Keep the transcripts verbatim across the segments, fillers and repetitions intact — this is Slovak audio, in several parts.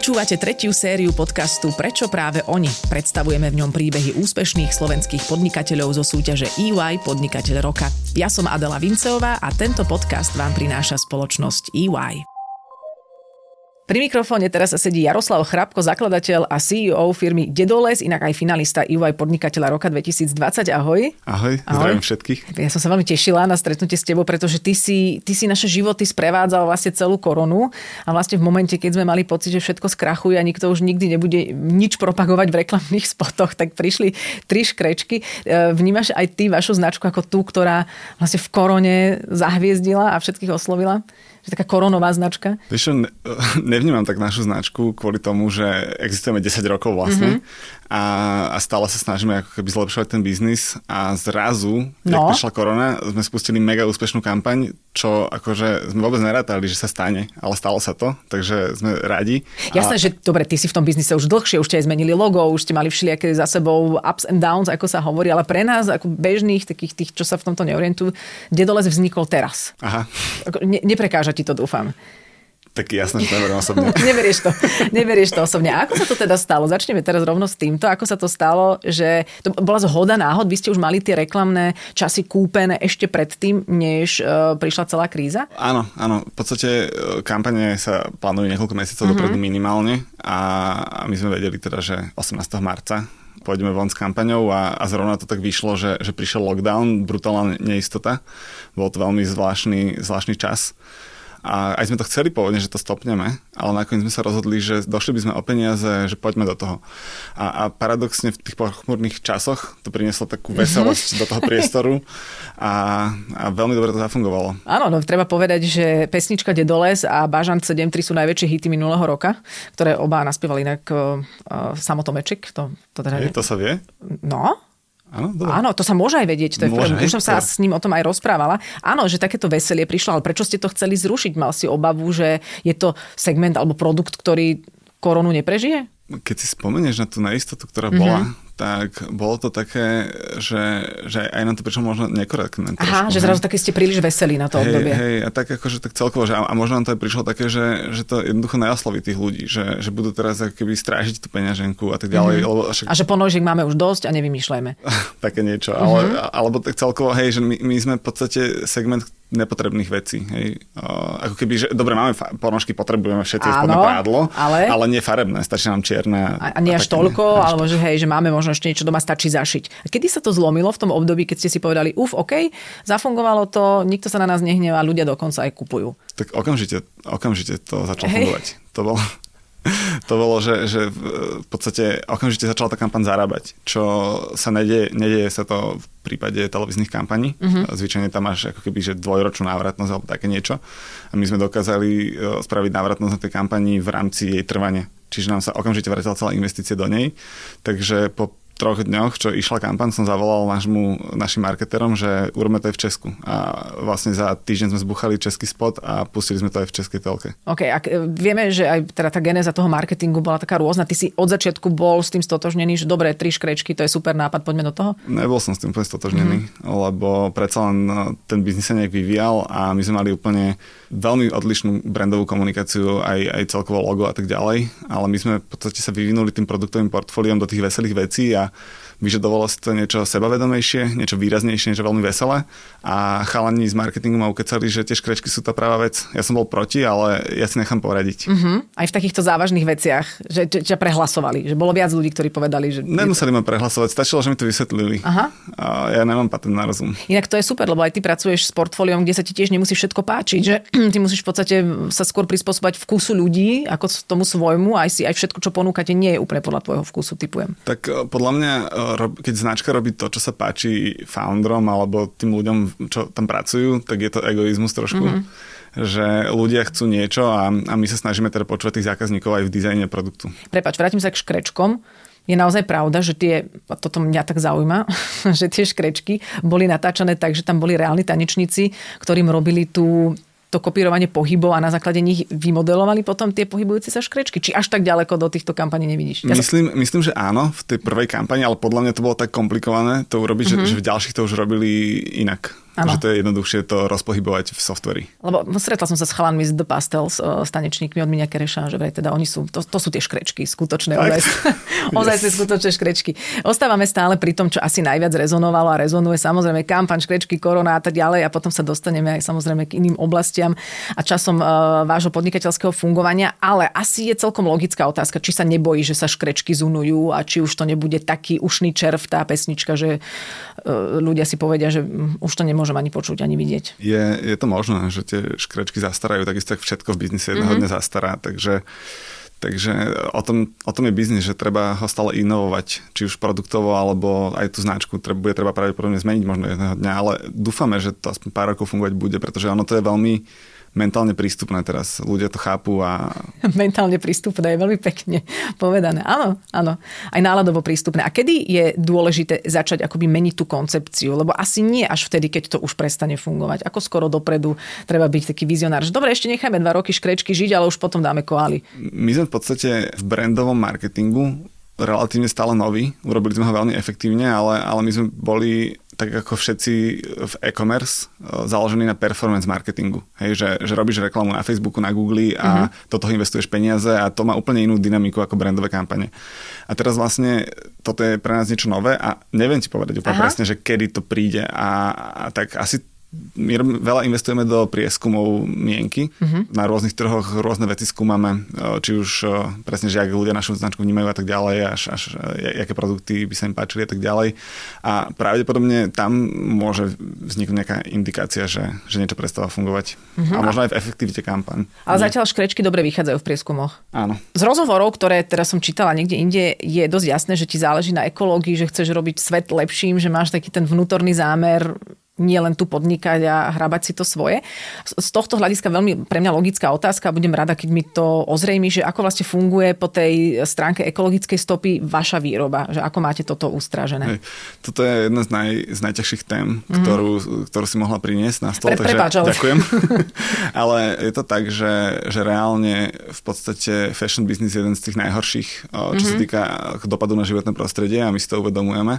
Počúvate tretiu sériu podcastu Prečo práve oni? Predstavujeme v ňom príbehy úspešných slovenských podnikateľov zo súťaže é vaj Podnikateľ roka. Ja som Adela Vinceová a tento podcast vám prináša spoločnosť é vaj. Pri mikrofóne teraz sedí Jaroslav Chrapko, zakladateľ a sí í ó firmy Dedoles, inak aj finalista é vaj Podnikateľa roka dvetisícdvadsať. Ahoj. Ahoj, zdravím všetkých. Ja som sa veľmi tešila na stretnutie s tebou, pretože ty si, ty si naše životy sprevádzal vlastne celú koronu a vlastne v momente, keď sme mali pocit, že všetko skrachuje a nikto už nikdy nebude nič propagovať v reklamných spotoch, tak prišli tri škrečky. Vnímaš aj ty vašu značku ako tú, ktorá vlastne v korone zahviezdila a všetkých oslovila? Že taká koronová značka? Vieš čo, nevnímam tak našu značku kvôli tomu, že existujeme desať rokov vlastne mm-hmm. a, a stále sa snažíme ako keby zlepšovať ten biznis a zrazu, no. jak prišla korona, sme spustili mega úspešnú kampaň, čo akože sme vôbec nerátali, že sa stane, ale stalo sa to, takže sme radi. Jasné, a... že dobre, ty si v tom biznise už dlhšie, už ste aj zmenili logo, už ste mali všelijaké za sebou ups and downs, ako sa hovorí, ale pre nás, ako bežných, takých tých, čo sa v tomto neorientujú, Dedoles vznikol teraz. Aha. Ne, neprekáža ti to, dúfam. Tak jasné, že neberiem osobne. Neberieš to, neberieš to osobne. A ako sa to teda stalo? Začneme teraz rovno s týmto. Ako sa to stalo, že to bola zhoda náhod? Vy ste už mali tie reklamné časy kúpené ešte predtým, než uh, prišla celá kríza? Áno, áno. V podstate kampane sa plánujú niekoľko mesiacov mm-hmm. dopredu minimálne a, a my sme vedeli teda, že osemnásteho marca pôjdeme von s kampaňou a, a zrovna to tak vyšlo, že, že prišiel lockdown, brutálna neistota. Bol to veľmi zvláštny, zvláštny čas. A aj sme to chceli pôvodne, že to stopneme, ale nakoniec sme sa rozhodli, že došli by sme o peniaze, že poďme do toho. A, a paradoxne v tých pochmúrnych časoch to prinieslo takú veselosť mm-hmm. do toho priestoru a, a veľmi dobre to zafungovalo. Áno, no treba povedať, že pesnička Dedoles a Bažant sedem tri sú najväčšie hity minulého roka, ktoré oba naspievali inak uh, Samo Tomeček. To, to, teda... Hej, to sa vie? No. Áno, Áno, to sa môže aj vedieť. To je môže, už som sa s ním o tom aj rozprávala. Áno, že takéto veselie prišlo, ale prečo ste to chceli zrušiť? Mal si obavu, že je to segment alebo produkt, ktorý koronu neprežije? Keď si spomenieš na tú neistotu, ktorá mm-hmm. bola, tak bolo to také, že, že aj nám to prišlo možno nekorektné. Aha, trošku, že zrazu také ste príliš veselí na to hej, obdobie. Hej, a tak akože tak celkovo, že a, a možno nám to aj prišlo také, že, že to jednoducho neosloví tých ľudí, že, že budú teraz keby strážiť tú peňaženku a tak ďalej. Mm-hmm. Lebo, však... A že ponožiek máme už dosť a nevymýšľajme. Také niečo, mm-hmm. ale, alebo tak celkovo, hej, že my, my sme v podstate segment nepotrebných vecí. Hej. Uh, ako keby, že dobre, máme fa- ponožky, potrebujeme všetci spodné prádlo, ale... ale nie farebné, stačí nám čierne. A, a nie až toľko, až alebo že hej, že máme možno ešte niečo doma, stačí zašiť. A kedy sa to zlomilo v tom období, keď ste si povedali, uf, OK, zafungovalo to, nikto sa na nás nehnevá, ľudia dokonca aj kupujú. Tak okamžite, okamžite to začalo hej. fungovať. To bolo... To bolo, že, že v podstate okamžite začala tá kampaň zarábať, čo sa nedieje, nedieje sa to v prípade televíznych kampaní. Uh-huh. Zvyčajne tam máš ako keby, že dvojročnú návratnosť alebo také niečo. A my sme dokázali spraviť návratnosť na tej kampani v rámci jej trvania. Čiže nám sa okamžite vrátila celá investícia do nej. Takže po troch dňoch, čo išla kampaň, som zavolal nášmu, našim marketérom, že urobíme to aj v Česku. A vlastne za týždeň sme zbuchali český spot a pustili sme to aj v českej telke. OK, a vieme, že aj teda tá genéza toho marketingu bola taká rôzna. Ty si od začiatku bol s tým stotožnený, že dobre, tri škrečky, to je super nápad, poďme do toho? Nebol som s tým úplne stotožnený, mm-hmm. lebo predsa len ten biznis sa nejak vyvíjal a my sme mali úplne veľmi odlišnú brandovú komunikáciu, aj, aj celkovo logo a tak ďalej, ale my sme v podstate sa vyvinuli tým produktovým portfóliom do tých veselých vecí a vyžadovalo si to niečo sebavedomejšie, niečo výraznejšie, niečo veľmi veselé a chalani z marketingu ma ukecali, že tie škrečky sú tá pravá vec. Ja som bol proti, ale ja si nechám poradiť. Uh-huh. Aj v takýchto závažných veciach, že ťa prehlasovali, že bolo viac ľudí, ktorí povedali, že... Nemuseli ma prehlasovať, stačilo, že mi to vysvetlili. Aha. A ja nemám patent na rozum. Inak to je super, lebo aj ty pracuješ s portfóliom, kde sa ti tiež nemusí všetko páčiť, že ty musíš v podstate sa skôr prispôsobať vkusu ľudí, ako tomu svojmu, aj si aj všetko, čo ponúkate, nie je úplne podľa tvojho vkusu, typujem. Tak podľa mňa keď značka robí to, čo sa páči founderom alebo tým ľuďom, čo tam pracujú, tak je to egoizmus trošku. Mm-hmm. Že ľudia chcú niečo a, a my sa snažíme teda počúvať tých zákazníkov aj v dizajne produktu. Prepáč, vrátim sa k škrečkom. Je naozaj pravda, že tie, toto mňa tak zaujíma, že tie škrečky boli natáčané tak, že tam boli reálni tanečníci, ktorým robili tú to kopírovanie pohybov a na základe nich vymodelovali potom tie pohybujúce sa škrečky? Či až tak ďaleko do týchto kampaní nevidíš? Ja myslím, sa... myslím, že áno, v tej prvej kampani, ale podľa mňa to bolo tak komplikované to urobiť, mm-hmm. že, že v ďalších to už robili inak. Ano. Že to je jednoduchšie to rozpohybovať v softveri. Lebo stretla som sa s chalanmi z The Pastels, s tanečníkmi od Miňa Kereša, že vraj teda oni sú, to, to sú tie škrečky, skutočné, ozaj, ozaj yes. skutočné škrečky. Ostávame stále pri tom, čo asi najviac rezonovalo a rezonuje, samozrejme kampaň, škrečky, korona a tak ďalej a potom sa dostaneme aj samozrejme k iným oblastiam a časom uh, vášho podnikateľského fungovania, ale asi je celkom logická otázka, či sa nebojí, že sa škrečky zunujú a či už to nebude taký ušný červ tá pesnička, že uh, ľudia si povedia, že už to nemôže môžem ani počuť, ani vidieť. Je, je to možné, že tie škrečky zastarajú, takisto tak všetko v biznise jedného mm-hmm. dňa zastará, takže, takže o, tom, o tom je biznis, že treba ho stále inovovať, či už produktovo, alebo aj tú značku treba, bude treba pravdepodobne zmeniť možno jedného dňa, ale dúfame, že to aspoň pár rokov fungovať bude, pretože ono to je veľmi mentálne prístupné teraz. Ľudia to chápu a... Mentálne prístupné je veľmi pekne povedané. Áno, áno. Aj náladovo prístupné. A kedy je dôležité začať akoby meniť tú koncepciu? Lebo asi nie až vtedy, keď to už prestane fungovať. Ako skoro dopredu treba byť taký vizionár. Že dobre, ešte nechajme dva roky škrečky žiť, ale už potom dáme koály. My sme v podstate v brandovom marketingu relatívne stále noví. Urobili sme ho veľmi efektívne, ale, ale my sme boli tak ako všetci v e-commerce, založený na performance marketingu. Hej, že, že robíš reklamu na Facebooku, na Google a mm-hmm. do toho investuješ peniaze a to má úplne inú dynamiku ako brandové kampane. A teraz vlastne toto je pre nás niečo nové a neviem ti povedať úplne presne, že kedy to príde a, a tak asi my veľa investujeme do prieskumov mienky. Uh-huh. Na rôznych trhoch rôzne veci skúmame, či už presne, že ak ľudia našu značku vnímajú a tak ďalej, až, až aké produkty by sa im páčili a tak ďalej. A pravdepodobne tam môže vzniknúť nejaká indikácia, že, že niečo prestáva fungovať. Uh-huh. A možno aj v efektivite kampaň. Ale zatiaľ škrečky dobre vychádzajú v prieskumoch. Áno. Z rozhovorov, ktoré teraz som čítala niekde inde, je dosť jasné, že ti záleží na ekológii, že chceš robiť svet lepším, že máš taký ten vnútorný zámer nie len tu podnikať a hrabať si to svoje. Z tohto hľadiska veľmi pre mňa logická otázka. Budem rada, keď mi to ozrejmí, že ako vlastne funguje po tej stránke ekologickej stopy vaša výroba. Že ako máte toto ustrážené. Hej. Toto je jedna z, naj, z najťažších tém, mm-hmm. ktorú, ktorú si mohla priniesť na stôl. Pre, takže prepáč, ale... ďakujem. Ale je to tak, že, že reálne v podstate fashion business je jeden z tých najhorších, čo mm-hmm. sa týka dopadu na životné prostredie a my si to uvedomujeme.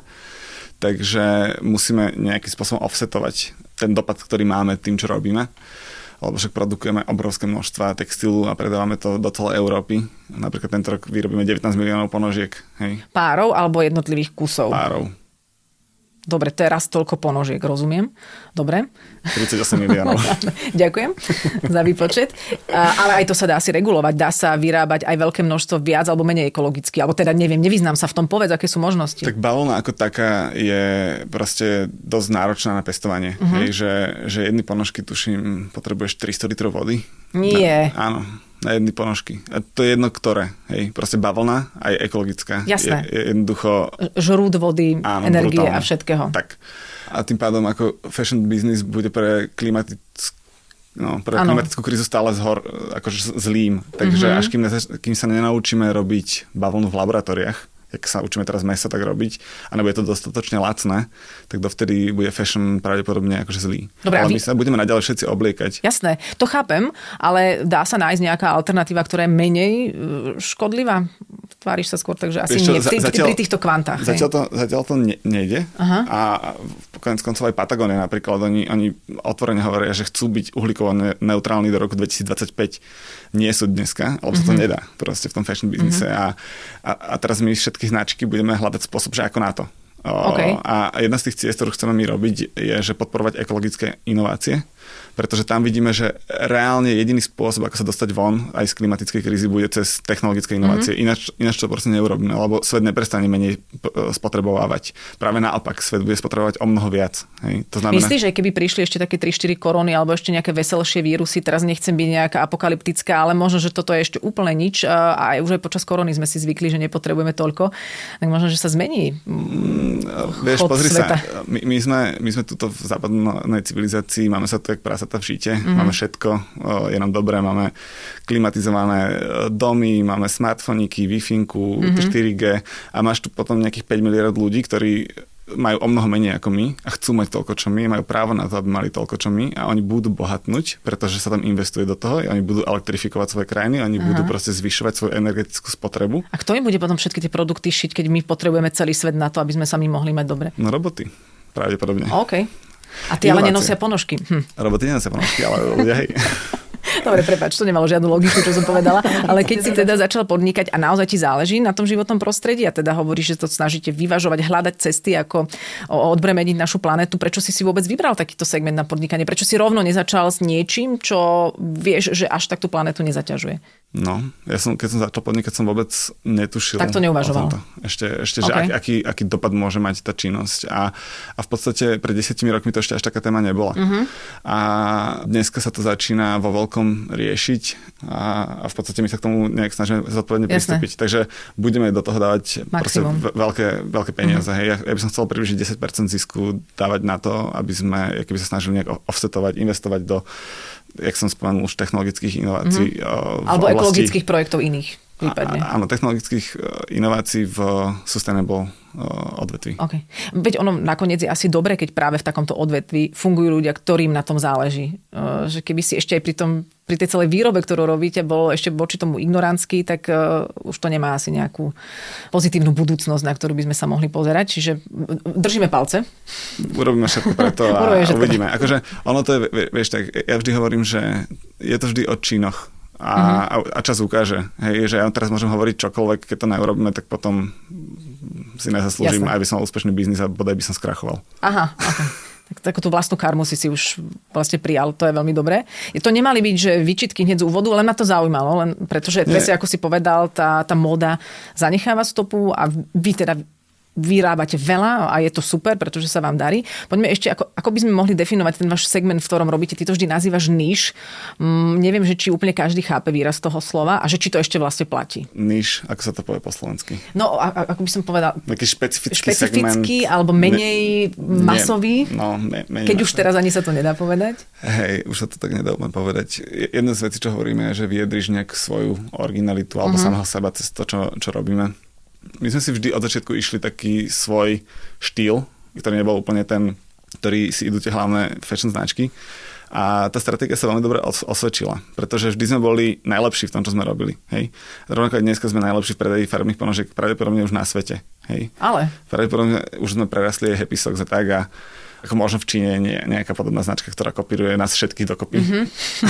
Takže musíme nejakým spôsobom offsetovať ten dopad, ktorý máme tým, čo robíme. Lebo však produkujeme obrovské množstva textilu a predávame to do celej Európy. Napríklad tento rok vyrobíme devätnásť miliónov ponožiek. Hej. Párov alebo jednotlivých kusov? Párov. Dobre, to je raz toľko ponožiek, rozumiem. Dobre. tridsaťosem miliónov. Ďakujem za výpočet. Ale aj to sa dá si regulovať. Dá sa vyrábať aj veľké množstvo viac alebo menej ekologicky. Alebo teda neviem, nevyznám sa v tom. Povedz, aké sú možnosti. Tak bavlna ako taká je proste dosť náročná na pestovanie. Uh-huh. Hej, že, že jedny ponožky, tuším, potrebuješ tristo litrov vody. Nie. Na, áno. Na jedny ponožky. A to je jedno, ktoré. Hej, proste bavlná, aj ekologická. Jasné. Je, je jednoducho... Žrúd vody, áno, energie brutálne. A všetkého. Tak. A tým pádom ako fashion business bude pre klimatickú no, pre ano. klimatickú krízu stále zhor, akože zlým. Takže mm-hmm. až kým, ne, kým sa nenaučíme robiť bavlnu v laboratóriách, jak sa učíme teraz meso tak robiť, a nebude to dostatočne lacné, tak dovtedy bude fashion pravdepodobne akože zlý. Dobre, ale my vy... sa budeme naďalej všetci obliekať. Jasné, to chápem, ale dá sa nájsť nejaká alternatíva, ktorá je menej škodlivá? Tváriš sa skôr, takže asi Vieš čo, nie. Tý, zatiaľ, pri týchto kvantách. Zatiaľ to, zatiaľ to ne, nejde. Aha. A konec koncov aj Patagonia napríklad, oni, oni otvorene hovoria, že chcú byť uhlíkovo neutrálni do roku dvetisícdvadsaťpäť. Nie sú dneska, alebo mm-hmm. sa to nedá proste v tom fashion biznise. Mm-hmm. A, a, a teraz my všetky značky budeme hľadať spôsob, že ako na to. Okay. A jedna z tých ciest, ktorú chceme my robiť, je, že podporovať ekologické inovácie, pretože tam vidíme, že reálne jediný spôsob, ako sa dostať von aj z klimatickej krízy, bude cez technologické inovácie. Mm-hmm. Ináč, ináč to proste neurobíme, lebo svet neprestane menej spotrebovávať. Práve naopak, svet bude spotrebovať o mnoho viac. Hej. To znamená... Myslíš, že keby prišli ešte také tri štyri korony alebo ešte nejaké veselšie vírusy, teraz nechcem byť nejaká apokalyptická, ale možno, že toto je ešte úplne nič a aj už aj počas korony sme si zvykli, že nepotrebujeme toľko, tak možno, že sa zmení mm, vieš, pozri sveta. Sa, my, my, sme, my sme tuto v západnej civilizácii, máme sa tu jak prasata v žite, mm-hmm. máme všetko, je nám dobré, máme klimatizované domy, máme smartfoniky, Wi-Finku, mm-hmm. štyri gé a máš tu potom nejakých päť miliárd ľudí, ktorí majú o mnoho menej ako my a chcú mať toľko, čo my, majú právo na to, aby mali toľko, čo my a oni budú bohatnúť, pretože sa tam investuje do toho, oni budú elektrifikovať svoje krajiny, oni Aha. budú proste zvyšovať svoju energetickú spotrebu. A kto im bude potom všetky tie produkty šiť, keď my potrebujeme celý svet na to, aby sme sami mohli mať dobre? No roboty, pravdepodobne. OK. A ty ale nenosia ponožky. Hm. Roboty nenosia ponožky, ale ľudia hej. Dobre, prepáč, to nemalo žiadnu logiku, čo som povedala, ale keď si teda začal podnikať a naozaj ti záleží na tom životnom prostredí a teda hovoríš, že to snažíte vyvažovať, hľadať cesty, ako odbremeniť našu planetu, prečo si si vôbec vybral takýto segment na podnikanie? Prečo si rovno nezačal s niečím, čo vieš, že až tak tú planetu nezaťažuje? No, ja som, keď som začal podnikať, som vôbec netušil. Tak to neuvažoval. Ešte, ešte okay. že aký, aký dopad môže mať tá činnosť. A, a v podstate pred desiatimi rokmi to ešte až taká téma nebola. Uh-huh. A dneska sa to začína vo veľkom riešiť a, a v podstate my sa k tomu nejak snažíme zodpovedne pristúpiť. Takže budeme do toho dávať proste veľké, veľké peniaze. Uh-huh. Hej. Ja, ja by som chcel približiť desať percent zisku dávať na to, aby sme keby sa snažili nejak offsetovať, investovať do, jak som spomenul, už technologických inovácií. Mm-hmm. Alebo oblasti, ekologických projektov iných prípadne. Áno, technologických inovácií v sustainable odvetví. Okay. Veď ono nakoniec je asi dobre, keď práve v takomto odvetví fungujú ľudia, ktorým na tom záleží. Že keby si ešte aj pri, tom, pri tej celej výrobe, ktorú robíte, bolo ešte voči tomu ignorantský, tak uh, už to nemá asi nejakú pozitívnu budúcnosť, na ktorú by sme sa mohli pozerať. Čiže držíme palce. Urobíme všetko preto a uvidíme. Akože ono to je, vieš tak, ja vždy hovorím, že je to vždy o činoch. A, uh-huh. a čas ukáže. Hej, že ja teraz môžem hovoriť čokoľvek, keď to neurobíme, tak potom si nezaslúžim, aj by som mal úspešný biznis a bodaj by som skrachoval. Aha, okay. Tak takú tú vlastnú karmu si si už vlastne prijal, to je veľmi dobré. To nemali byť, že výčitky hneď z úvodu, len ma to zaujímalo, len pretože presne ako si povedal, tá, tá móda zanecháva stopu a vy teda vyrábate veľa a je to super, pretože sa vám darí. Poďme ešte, ako, ako by sme mohli definovať ten váš segment, v ktorom robíte. Ty to vždy nazývaš níš. Mm, neviem, že či úplne každý chápe výraz toho slova a že či to ešte vlastne platí. Níš, ako sa to povie po slovensky? No, a, a, ako by som povedal... Taký špecifický, špecifický segment. Alebo menej ne, masový. No, me, menej keď masový. Už teraz ani sa to nedá povedať. Hej, už sa to tak nedá úplne povedať. Jedna z vecí, čo hovoríme, je, že vyjadriš nejak svoju originalitu alebo uh-huh. samého seba cez to, čo, čo robíme. My sme si vždy od začiatku išli taký svoj štýl, ktorý nebol úplne ten, ktorý si idú tie hlavné fashion značky. A tá stratégia sa veľmi dobre osvedčila, pretože vždy sme boli najlepší v tom, čo sme robili. Hej. Rovnako aj dneska sme najlepší v predaji farbných ponožiek pravdepodobne už na svete. Hej. Ale? Pravdepodobne už sme prerastli aj Happy Socks a tak a ako možno v Číne je nejaká podobná značka, ktorá kopíruje nás všetkých dokopy. Mm-hmm.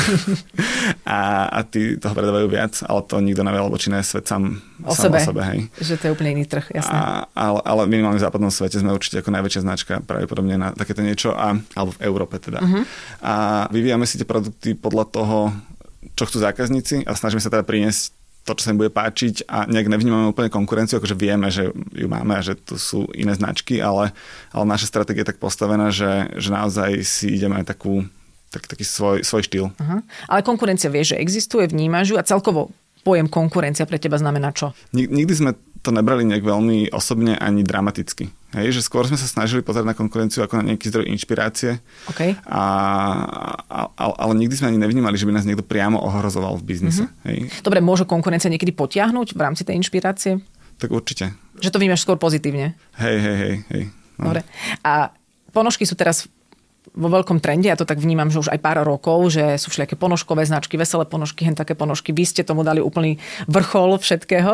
a, a tí toho predávajú viac, ale to nikto nevie, lebo Čína je svet sám o sám sebe. O sebe hej. Že to je úplne iný trh, jasné. A, ale, ale minimálne v západnom svete sme určite ako najväčšia značka pravdepodobne na takéto niečo, a, alebo v Európe teda. Mm-hmm. A vyvíjame si tie produkty podľa toho, čo chcú zákazníci a snažíme sa teda priniesť to, čo sa im bude páčiť a nejak nevnímame úplne konkurenciu, akože vieme, že ju máme a že tu sú iné značky, ale, ale naša stratégia je tak postavená, že, že naozaj si ideme takú, tak, taký svoj, svoj štýl. Aha. Ale konkurencia vie, že existuje, vnímaš ju a celkovo pojem konkurencia pre teba znamená čo? Nikdy sme to nebrali nejak veľmi osobne ani dramaticky. Hej, že skôr sme sa snažili pozerať na konkurenciu ako na nejaký zdroj inšpirácie. Okay. A, a, ale nikdy sme ani nevnímali, že by nás niekto priamo ohrozoval v biznise. Mm-hmm. Hej. Dobre, môže konkurencia niekedy potiahnuť v rámci tej inšpirácie? Tak určite. Že to vnímaš skôr pozitívne? Hej, hej, hej. hej. No. Dobre. A ponožky sú teraz vo veľkom trende, ja to tak vnímam, že už aj pár rokov, že sú všelijaké ponožkové značky, veselé ponožky, hen také ponožky. Vy ste tomu dali úplný vrchol všetkého.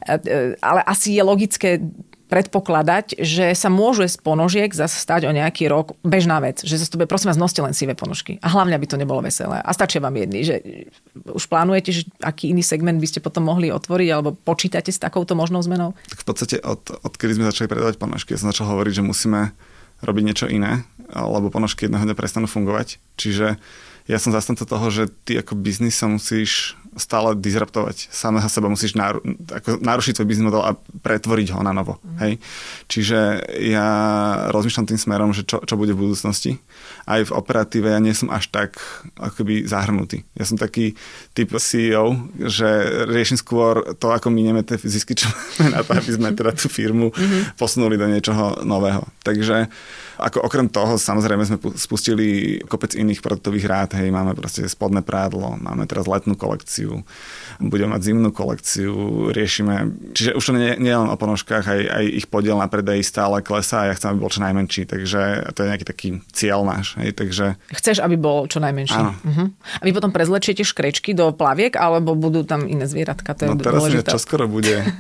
Ale asi je logické predpokladať, že sa môže z ponožiek zase stať o nejaký rok bežná vec. Že zase to bude, prosím vás, noste len sivé ponožky. A hlavne, aby to nebolo veselé. A stačia vám jedny. Že už plánujete, že aký iný segment by ste potom mohli otvoriť, alebo počítate s takouto možnou zmenou? Tak v podstate od, odkedy sme začali predávať ponožky, ja som začal hovoriť, že musíme robiť niečo iné, lebo ponožky jedného dňa prestanú fungovať. Čiže ja som zastanca toho, že ty ako biznis sa musíš stále disruptovať. Samého seba musíš naru- ako narušiť svoj biznis model a pretvoriť ho na novo. Mm. Hej? Čiže ja rozmýšľam tým smerom, že čo, čo bude v budúcnosti. Aj v operatíve ja nie som až tak akoby zahrnutý. Ja som taký typ C E O, že riešim skôr to, ako minieme tie zisky, čo máme na to, aby sme teda tú firmu mm-hmm. posunuli do niečoho nového. Takže ako okrem toho, samozrejme sme spustili kopec iných produktových rád. Hej, máme proste spodné prádlo, máme teraz letnú kolekciu, budeme mať zimnú kolekciu, riešime. Čiže už to nie, nie len o ponožkách, aj, aj ich podiel na predaji stále klesá a ja chcem, aby bol čo najmenší. Takže to je nejaký taký cieľ náš. Hej, takže... Chceš, aby bol čo najmenší. Áno. Uh-huh. A vy potom prezlečiete škrečky do plaviek, alebo budú tam iné zvieratka? To je no teraz, čo skoro bude...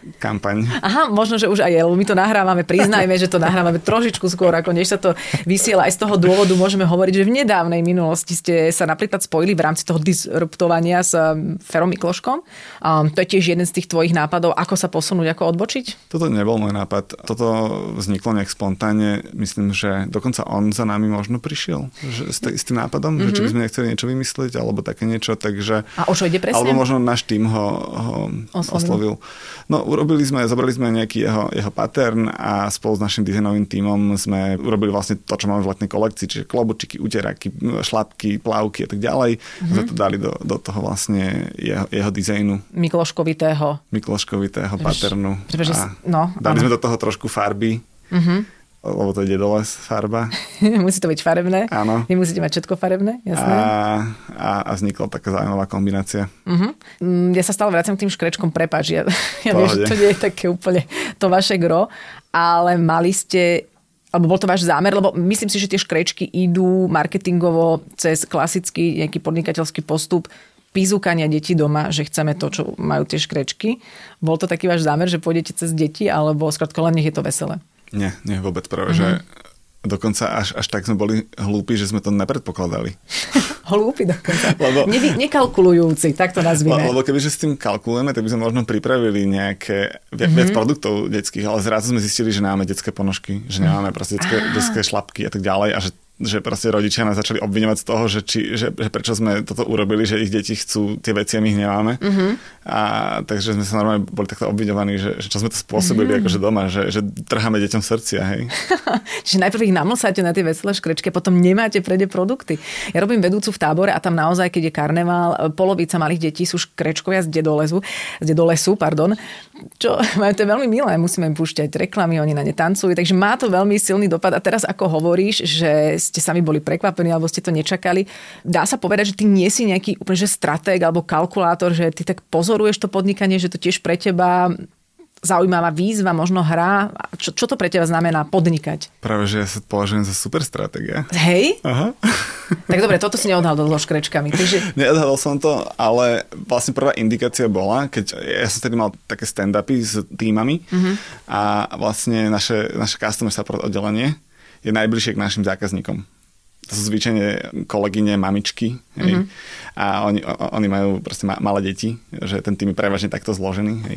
kampaň. Aha, možno, že už aj je, lebo my to nahrávame, priznajme, že to nahrávame trošičku skôr, ako než sa to vysiela. Aj z toho dôvodu môžeme hovoriť, že v nedávnej minulosti ste sa napríklad spojili v rámci toho disruptovania s Ferom Mikloškom. Um, to je tiež jeden z tých tvojich nápadov, ako sa posunúť, ako odbočiť? Toto nebol môj nápad. Toto vzniklo nejak spontánne. Myslím, že dokonca on za nami možno prišiel že s, t- s tým nápadom, mm-hmm. že či by sme nechceli niečo vymyslieť, alebo také niečo, takže... A o čo ide presne? Alebo možno náš tým ho, ho oslovil. oslovil. No, urobili sme, zobrali sme nejaký jeho, jeho pattern a spolu s našim dizajnovým tímom sme urobili vlastne to, čo máme v letnej kolekcii, čiže klobučiky, uteráky, šlapky, plavky a tak ďalej. Mm-hmm. Sme to dali do, do toho vlastne jeho, jeho dizajnu. Mikloškovitého. Mikloškovitého patternu. Pretože, no, dali áno. sme do toho trošku farby. Mhm. Lebo to ide dole farba. Musí to byť farebné. Áno. Vy musíte mať všetko farebné, jasné. A, a, a vznikla taká zaujímavá kombinácia. Uh-huh. Ja sa stále vraciam k tým škrečkom, prepáč. Ja, ja viem, že to nie je také úplne to vaše gro, ale mali ste, alebo bol to váš zámer, lebo myslím si, že tie škrečky idú marketingovo cez klasický nejaký podnikateľský postup pízukania detí doma, že chceme to, čo majú tie škrečky. Bol to taký váš zámer, že pôjdete cez deti, alebo skrátka len nech je to veselé? Nie, nie, vôbec práve, mm-hmm. že dokonca až, až tak sme boli hlúpi, že sme to nepredpokladali. Hlúpi dokonca. Lebo, Nevy, nekalkulujúci, tak to nazvime. Lebo kebyže s tým kalkulujeme, tak by sme možno pripravili nejaké viac mm-hmm. produktov detských, ale zrazu sme zistili, že nemáme detské ponožky, že nemáme proste detské, detské šlapky a tak ďalej a že že proste rodičia nás začali obviňovať z toho, že, či, že, že prečo sme toto urobili, že ich deti chcú tie veci a my ich nemáme. Mm-hmm. A takže sme sa normálne boli takto obviňovaní, že, že čo sme to spôsobili mm-hmm. akože doma, že, že trháme deťom srdcia, hej. Čiže najprv ich namlsáte na tie veselé škrečky, potom nemáte prede produkty. Ja robím vedúcu v tábore a tam naozaj, keď je karneval, polovica malých detí sú škrečkovia z dedolesu, z dedolesu, pardon, čo majú to je veľmi milé, musíme im púšťať reklamy, oni na ne tancujú, takže má to veľmi silný dopad. A teraz ako hovoríš, že ste sami boli prekvapení, alebo ste to nečakali. Dá sa povedať, že ty nie si nejaký úplne že stratég alebo kalkulátor, že ty tak pozoruješ to podnikanie, že to tiež pre teba zaujímavá výzva, možno hra. Čo, čo to pre teba znamená podnikať? Práve, že ja sa považujem za super stratégia. Hej? Aha. Tak dobre, toto si neodhadol so škrečkami. Takže... Neodhadol som to, ale vlastne prvá indikácia bola, keď ja som tedy mal také stand-upy s týmami uh-huh. a vlastne naše, naše customer support oddelenie je najbližšie k našim zákazníkom. To sú zvyčajne kolegyne, mamičky. Hej. Mm-hmm. A oni, oni majú proste malé deti, že ten tým je prevažne takto zložený. Hej.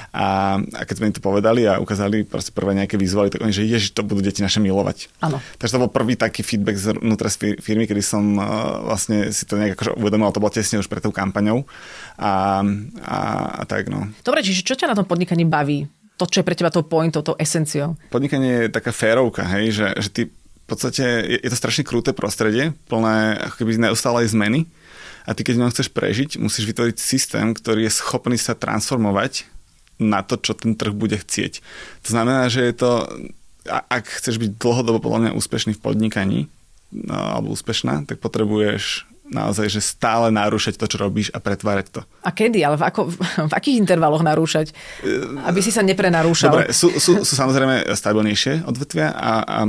A, a keď sme im to povedali a ukázali proste prvé nejaké vizuály, tak oni, že ježiš, to budú deti naše milovať. Áno. Takže to bol prvý taký feedback znútra z firmy, kedy som uh, vlastne si to nejak akože uvedomil, to bolo tesne už pred tou kampaňou. A, a, a tak, no. Dobre, čiže čo ťa na tom podnikaní baví? To, čo je pre teba tou pointou, tou esenciou? Podnikanie je taká férovka, hej, že, že ty v podstate je, je to strašne kruté prostredie, plné ako keby neustálej zmeny a ty keď v ňom chceš prežiť, musíš vytvoriť systém, ktorý je schopný sa transformovať na to, čo ten trh bude chcieť. To znamená, že je to, ak chceš byť dlhodobo podľa mňa úspešný v podnikaní, no, alebo úspešná, tak potrebuješ naozaj, že stále narúšať to, čo robíš a pretvárať to. A kedy? Ale v, ako, v akých intervaloch narúšať? Aby si sa neprenarúšal. Dobre, sú, sú, sú samozrejme stabilnejšie odvetvia a... a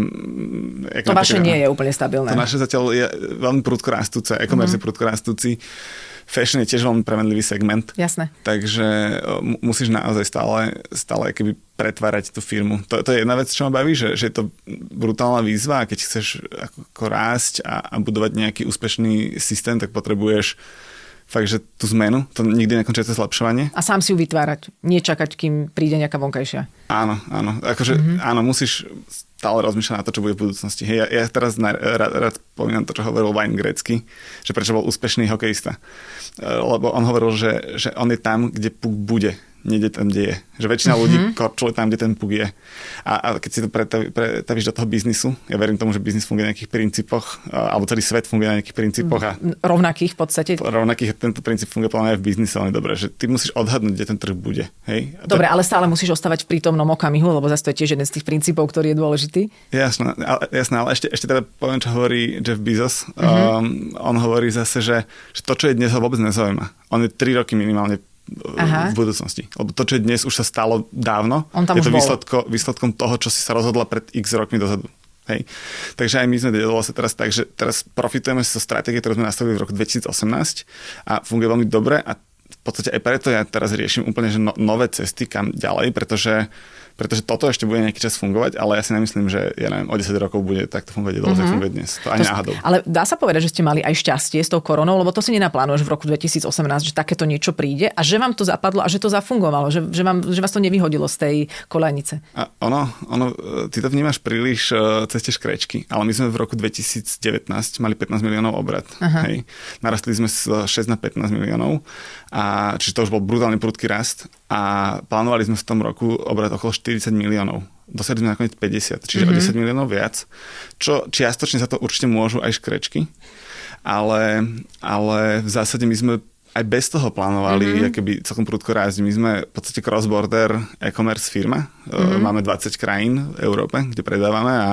to vaše nie je úplne stabilné. To naše zatiaľ je veľmi prudko rastúce, e-commerce mm-hmm. je prudko rastúci. Fashion je tiež veľmi premenlivý segment. Jasné. Takže musíš naozaj stále, stále keby pretvárať tú firmu. To, to je jedna vec, čo ma baví, že, že je to brutálna výzva a keď chceš ako rásť a, a budovať nejaký úspešný systém, tak potrebuješ fakt, že tú zmenu, to nikdy nekončiace zlepšovanie. A sám si ju vytvárať. Nie čakať, kým príde nejaká vonkajšia. Áno, áno. Akože, mm-hmm. áno, musíš stále rozmýšľať na to, čo bude v budúcnosti. Hej, ja, ja teraz na, rád, rád spomínam to, čo hovoril Wayne Gretzky, že prečo bol úspešný hokejista. Lebo on hovoril, že, že on je tam, kde puk bude. Niekde tam, kde je. Že väčšina mm-hmm. ľudí korčuje tam, kde ten puk je. A, a keď si to pretaví, pretavíš do toho biznisu, ja verím tomu, že biznis funguje na nejakých princípoch, alebo celý svet funguje na nejakých princípoch. A rovnakých v podstate. Rovnakých, tento princíp funguje podľa mňa aj v biznise, ale dobre, že ty musíš odhadnúť, kde ten trh bude. Hej? Dobre, ale stále musíš ostávať v prítomnom okamihu, lebo zase to je tiež jeden z tých princípov, ktorý je dôležitý. Jasné, ale, jasné, ale ešte, ešte teda poviem, čo hovorí Jeff Bezos. Mm-hmm. Um, on hovorí zase, že, že to, čo je dnes, ho vôbec nezaujíma. On je tri roky minimálne Aha. v budúcnosti. Lebo to, čo je dnes, už sa stalo dávno. Je to výsledko, výsledkom toho, čo si sa rozhodla pred x rokmi dozadu. Hej. Takže aj my sme dedovali sa teraz tak, že teraz profitujeme zo stratégie, ktorú sme nastavili v roku dvetisícosemnásť a funguje veľmi dobre a v podstate aj preto ja teraz riešim úplne že no, nové cesty kam ďalej, pretože pretože toto ešte bude nejaký čas fungovať, ale ja si nemyslím, že ja neviem, o desať rokov bude takto fungovať, dlho, mm-hmm. tak funguje dnes. To ani náhodou. Ale dá sa povedať, že ste mali aj šťastie s tou koronou, lebo to si nenaplánuješ v roku dvetisícosemnásť, že takéto niečo príde a že vám to zapadlo a že to zafungovalo, že, že, vám, že vás to nevyhodilo z tej koľajnice. A ono, ono, ty to vnímaš príliš cez tie škrečky, ale my sme v roku dvetisícdevätnásť mali pätnásť miliónov obrat. Hej. Narastli sme z šesť na pätnásť miliónov, a čiže to už bol brutálny prudký rast a plánovali sme v tom roku obrat okolo štyridsať miliónov. Dosiahli sme nakoniec päťdesiat, čiže mm-hmm. o desať miliónov viac, čo čiastočne za to určite môžu aj škrečky, ale, ale v zásade my sme aj bez toho plánovali mm-hmm. akoby celkom prudko rásť. My sme v podstate cross-border e-commerce firma, mm-hmm. máme dvadsať krajín v Európe, kde predávame a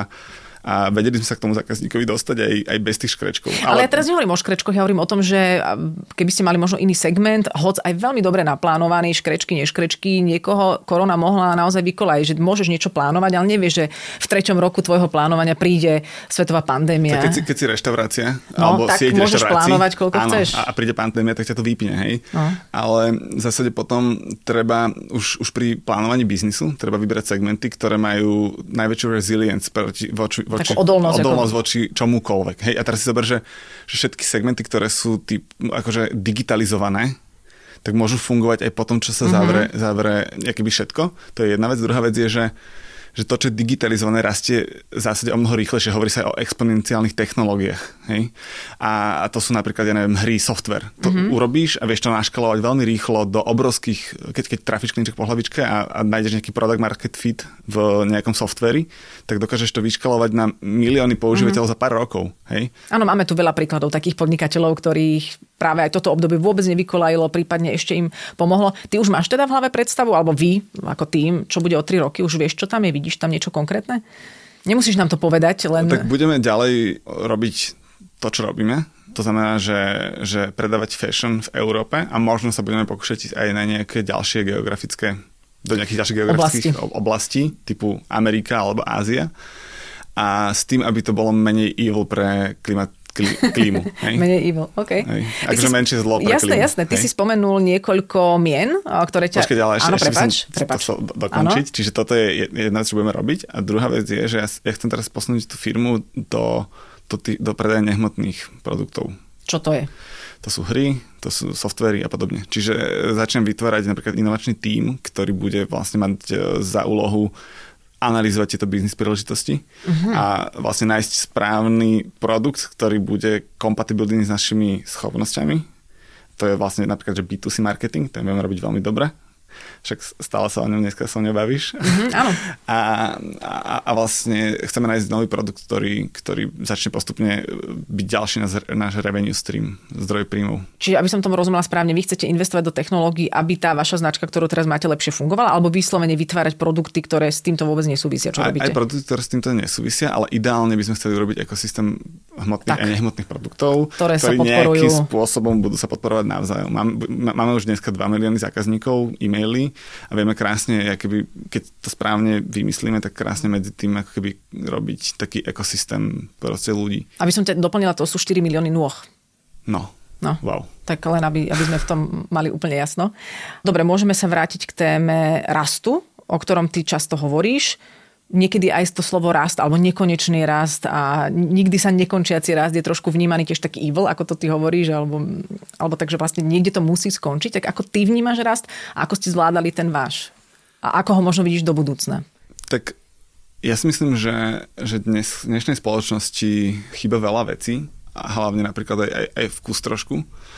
a vedeli sme sa k tomu zákazníkovi dostať aj, aj bez tých škrečkov. Ale... ale ja teraz nehovorím o škrečkoch, ja hovorím o tom, že keby ste mali možno iný segment, hoc aj veľmi dobre naplánovaný, škrečky, neškrečky, niekoho korona mohla naozaj vykolajiť, že môžeš niečo plánovať, ale nevieš, že v treťom roku tvojho plánovania príde svetová pandémia. Tak keď si, keď si reštaurácia, no, alebo tak sieť môžeš plánovať, koľko áno, chceš. A, a príde pandémia, tak ťa to vypne, hej. No. Ale v zásade potom treba už, už pri plánovaní biznisu treba vybrať segmenty, ktoré majú najväčšiu resilience voči, voči, voči odolnosť, odolnosť ako... voči čomukoľvek. Hej, a teraz si zober, že, že všetky segmenty, ktoré sú typ, akože digitalizované, tak môžu fungovať aj po tom, čo sa zavre, mm-hmm. zavre akoby všetko. To je jedna vec. Druhá vec je, že že to, čo je digitalizované, rastie v zásade o mnoho rýchlejšie. Hovorí sa aj o exponenciálnych technológiách. Hej? A, a to sú napríklad, ja neviem, hry, software. To mm-hmm. urobíš a vieš to naškalovať veľmi rýchlo do obrovských, keď, keď trafíš klinček po hlavičke a, a nájdeš nejaký product market fit v nejakom softveri, tak dokážeš to vyškalovať na milióny používateľov mm-hmm. za pár rokov. Hej? Áno, máme tu veľa príkladov takých podnikateľov, ktorých práve aj toto obdobie vôbec nevykolajilo, prípadne ešte im pomohlo. Ty už máš teda v hlave predstavu, alebo vy, ako tým, čo bude o tri roky, už vieš, čo tam je? Vidíš tam niečo konkrétne? Nemusíš nám to povedať, len... Tak budeme ďalej robiť to, čo robíme. To znamená, že, že predávať fashion v Európe a možno sa budeme pokúšať aj na nejaké ďalšie geografické, do nejakých ďalších geografických oblasti, oblastí, typu Amerika alebo Ázia. A s tým, aby to bolo menej evil pre klimat, klímu. Hej? Menej evil, OK. Takže menšie zlo pre jasné, klímu. Jasné, ty hej? Si spomenul niekoľko mien, ktoré ťa... Počkej, ale ešte, áno, ešte prepáč, musím prepáč. to dokončiť. Áno? Čiže toto je jedna vec, čo budeme robiť. A druhá vec je, že ja, ja chcem teraz posunúť tú firmu do, do, do predaja nehmotných produktov. Čo to je? To sú hry, to sú softvery a podobne. Čiže začnem vytvárať napríklad inovačný tím, ktorý bude vlastne mať za úlohu analyzovať tieto biznis príležitosti uh-huh. a vlastne nájsť správny produkt, ktorý bude kompatibilný s našimi schopnosťami. To je vlastne napríklad, že bé dva cé marketing, ten vieme robiť veľmi dobre. Však stále sa o ňom dneska sa nebavíš. Mm-hmm, áno. A, a, a vlastne chceme nájsť nový produkt, ktorý, ktorý začne postupne byť ďalší náš, náš revenue stream, zdroj príjmov. Čiže aby som tomu rozumela správne, vy chcete investovať do technológií, aby tá vaša značka, ktorú teraz máte, lepšie fungovala, alebo vyslovene vytvárať produkty, ktoré s týmto vôbec nesúvisia, čo aj, robíte? Aj produkty, ktoré s týmto nesúvisia, ale ideálne by sme chceli robiť ekosystém hmotných tak, a nehmotných produktov, ktoré ktorí sa podporujú... nejakým spôsobom budú sa podporovať navzájom. Máme, máme už dneska dva milióny zákazníkov, e-maily a vieme krásne, keby, keď to správne vymyslíme, tak krásne medzi tým ako keby robiť taký ekosystém proste ľudí. Aby som ťa doplnila, to sú štyri milióny nôh. No. No, wow. Tak len aby, aby sme v tom mali úplne jasno. Dobre, môžeme sa vrátiť k téme rastu, o ktorom ty často hovoríš. Niekedy aj to slovo rast alebo nekonečný rast a nikdy sa nekončiaci rast je trošku vnímaný tiež taký evil, ako to ty hovoríš, alebo, alebo takže vlastne niekde to musí skončiť. Tak ako ty vnímaš rast a ako ste zvládali ten váš? A ako ho možno vidíš do budúcna? Tak ja si myslím, že, že dnes v dnešnej spoločnosti chýba veľa vecí a hlavne napríklad aj, aj, aj vkus trošku.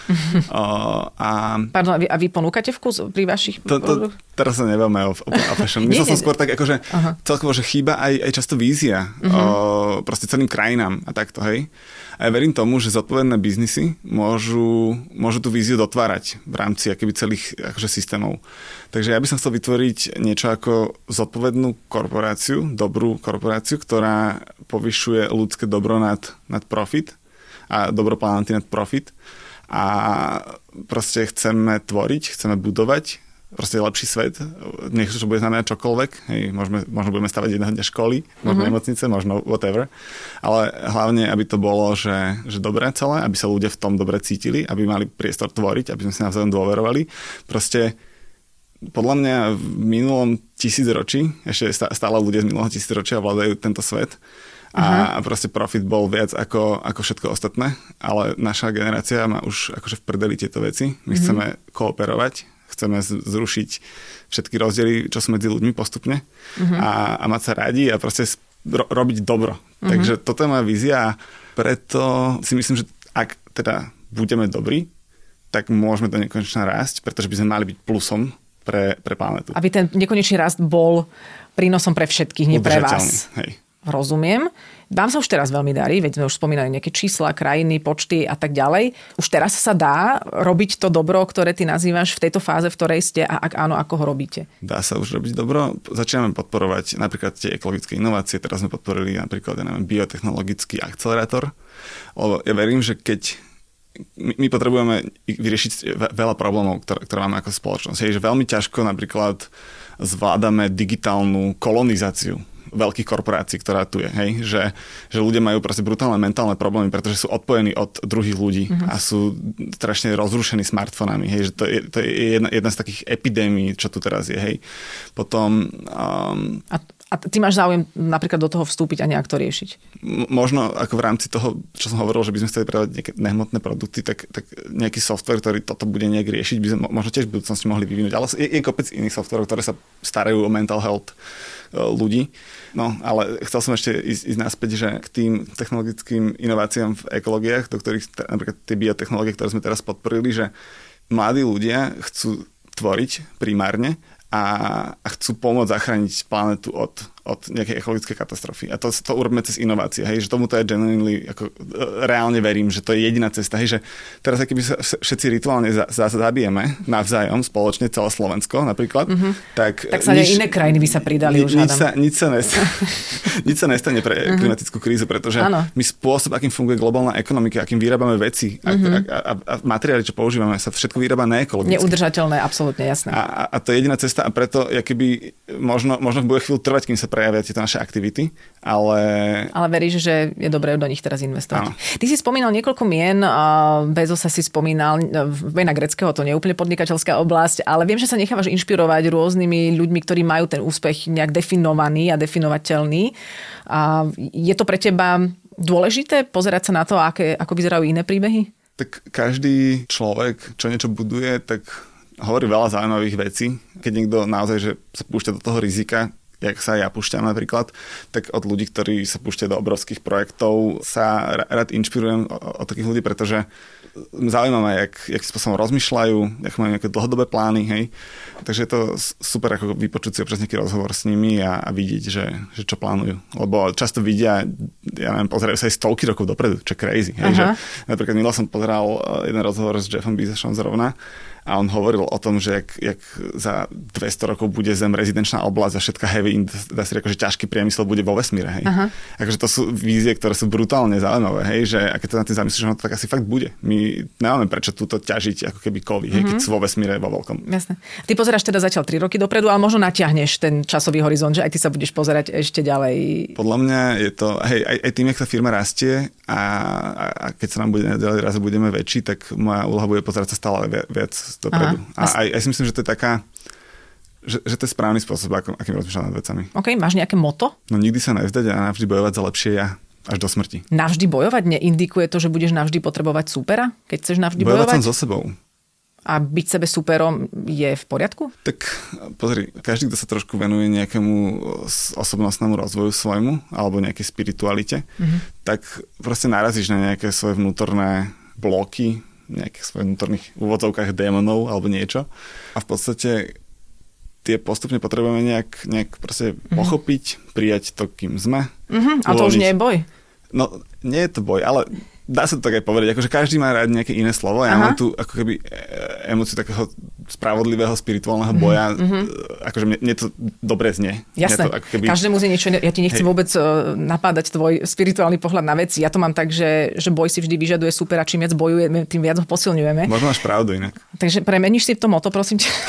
uh, a... Pardon, a vy, a vy ponúkate vkus pri vašich... To, to, teraz sa nebavme o, o fashion. Myslel som skôr tak, akože celkovo, že chýba aj, aj často vízia uh-huh. o, proste celým krajinám a takto, hej. A ja verím tomu, že zodpovedné biznisy môžu, môžu tú víziu dotvárať v rámci akoby celých akože systémov. Takže ja by som chcel vytvoriť niečo ako zodpovednú korporáciu, dobrú korporáciu, ktorá povyšuje ľudské dobro nad, nad profit a dobro planety nad profit. A proste chceme tvoriť, chceme budovať proste lepší svet, nech to bude znamenať čokoľvek, hej, môžeme, možno budeme stavať jedného dňa školy, možno mm-hmm. nemocnice, možno whatever, ale hlavne, aby to bolo, že, že dobré celé, aby sa ľudia v tom dobre cítili, aby mali priestor tvoriť, aby sme si navzájom dôverovali. Proste podľa mňa v minulom tisícročí, ešte stále ľudia z minulého tisícročia vládajú tento svet a, a proste profit bol viac ako, ako všetko ostatné, ale naša generácia má už akože v prdeli tieto veci. My mm-hmm. chceme kooperovať, chceme zrušiť všetky rozdiely, čo sú medzi ľuďmi postupne uh-huh. a, a mať sa radi a proste ro- robiť dobro. Uh-huh. Takže toto je moja vízia a preto si myslím, že ak teda budeme dobrí, tak môžeme do nekonečna rásť, pretože by sme mali byť plusom pre, pre planetu. Aby ten nekonečný rast bol prínosom pre všetkých, nie pre vás. Hej. Rozumiem. Vám sa už teraz veľmi darí, veď sme už spomínali nejaké čísla, krajiny, počty a tak ďalej. Už teraz sa dá robiť to dobro, ktoré ty nazývaš v tejto fáze, v ktorej ste a ak áno, ako ho robíte? Dá sa už robiť dobro. Začíname podporovať napríklad tie ekologické inovácie. Teraz sme podporili napríklad ja neviem, biotechnologický akcelerátor. Lebo ja verím, že keď my, my potrebujeme vyriešiť veľa problémov, ktoré, ktoré máme ako spoločnosť. Je, že veľmi ťažko napríklad zvládame digitálnu kolonizáciu veľkých korporácií, ktorá tu je, hej? Že, že ľudia majú proste brutálne mentálne problémy, pretože sú odpojení od druhých ľudí mm-hmm. a sú strašne rozrušení smartfónami, hej? Že to je, to je jedna, jedna z takých epidémií, čo tu teraz je, hej? Potom... Um, a, a ty máš záujem napríklad do toho vstúpiť a nejak to riešiť? M- možno ako v rámci toho, čo som hovoril, že by sme chceli predávať nejaké nehmotné produkty, tak, tak nejaký software, ktorý toto bude nejak riešiť, by sme možno tiež v budúcnosti mohli vyvinúť, ale je, je kopec iných softwareov, ktoré sa starajú o mental health ľudí. No, ale chcel som ešte ísť, ísť naspäť, že k tým technologickým inováciám v ekológiách, do ktorých napríklad tie biotechnológie, ktoré sme teraz podporili, že mladí ľudia chcú tvoriť primárne a, a chcú pomôcť zachrániť planetu od, od nejakej ekologickej katastrofy. A to, to urobíme cez inovácie. Hej, že tomuto je genuinely, ako reálne verím, že to je jediná cesta. Hej, že teraz, keby sa všetci rituálne za, za, zabijeme navzájom, spoločne, celé Slovensko napríklad, mm-hmm. tak... Tak sa nič, iné krajiny by sa pridali ni, už, nič sa, nič, sa nestane, nič sa nestane pre mm-hmm. klimatickú krízu, pretože ano. My spôsob, akým funguje globálna ekonomika, akým vyrábame veci mm-hmm. a, a, a materiály, čo používame, sa všetko vyrába neekologicky. Neudržateľné, absolútne, jasné. A, a to je jediná cesta a preto, keby možno, možno bude chvíľu trvať, kým sa prejavia tieto naše aktivity, ale... Ale veríš, že je dobré do nich teraz investovať. Áno. Ty si spomínal niekoľko mien, Bezosa si spomínal, mena greckého, to nie je úplne podnikateľská oblasť, ale viem, že sa nechávaš inšpirovať rôznymi ľuďmi, ktorí majú ten úspech nejak definovaný a definovateľný. A je to pre teba dôležité pozerať sa na to, aké, ako vyzerajú iné príbehy? Tak každý človek, čo niečo buduje, tak hovorí veľa zaujímavých vecí. Keď niekto naozaj že sa púšťa do toho rizika, jak sa ja púšťam napríklad, tak od ľudí, ktorí sa púšťajú do obrovských projektov, sa rád inšpirujem od takých ľudí, pretože zaujíma ma, jak, jak spôsobom rozmýšľajú, jak majú nejaké dlhodobé plány, hej. Takže je to super ako vypočuť si občas nejaký rozhovor s nimi a, a vidieť, že, že čo plánujú. Lebo často vidia, ja neviem, pozerajú sa aj stovky rokov dopredu, čo crazy, hej. Že, napríklad minul som pozeral jeden rozhovor s Jeffom Bezosom zrovna a on hovoril o tom, že jak, jak za dvesto rokov bude Zem rezidenčná oblasť a všetká heavy industry, akože ťažký priemysel bude vo vesmíre, hej. Aha. Akože to sú vízie, ktoré sú brutálne zaujímavé, hej, že a keď to na tým zamyslíš, no to tak asi fakt bude. My nemáme prečo túto ťažiť ako keby kovy, hej, mm-hmm. keď sú vo vesmíre vo veľkom. Jasné. Ty pozeráš teda zatiaľ tri roky dopredu, ale možno natiahneš ten časový horizont, že aj ty sa budeš pozerať ešte ďalej. Podľa mňa je to, hej, aj, aj tým, jak tá firma rastie a, a keď sa nám bude ďalej raz budeme väčší, tak moja úloha bude pozerať sa stále viac, viac dopredu. Aha. A aj, aj si myslím, že to je taká, že, že to je správny spôsob, akým, akým rozmýšľam nad vecami. OK, máš nejaké moto? No nikdy sa nevzdať a navždy bojovať za lepšie ja. Až do smrti. Navždy bojovať? Neindikuje to, že budeš navždy potrebovať súpera? Keď chceš navždy bojovať? Bojovať som so sebou. A byť sebe súperom je v poriadku? Tak pozri, každý, kto sa trošku venuje nejakému osobnostnému rozvoju svojmu alebo nejakej spiritualite, mm-hmm. tak proste narazíš na nejaké svoje vnútorné bloky, nejakých svojich vnútorných úvodzovkách démonov alebo niečo. A v podstate tie postupne potrebujeme nejak, nejak proste mm-hmm. pochopiť, prijať to, kým sme. Mm-hmm. A to už nie je boj? No, nie je to boj, ale dá sa to tak aj povedať, akože každý má rád nejaké iné slovo, ja Aha. mám tu ako keby emóciu takého spravodlivého, spirituálneho boja, mm-hmm. akože mne, mne to dobre znie. Jasné, to ako keby... každému znie niečo, ja ti nechcem Hej. vôbec napádať tvoj spirituálny pohľad na veci, ja to mám tak, že, že boj si vždy vyžaduje super a čím viac bojujeme, tým viac ho posilňujeme. Možno máš pravdu inak. Takže premeníš si to moto, prosím ťa.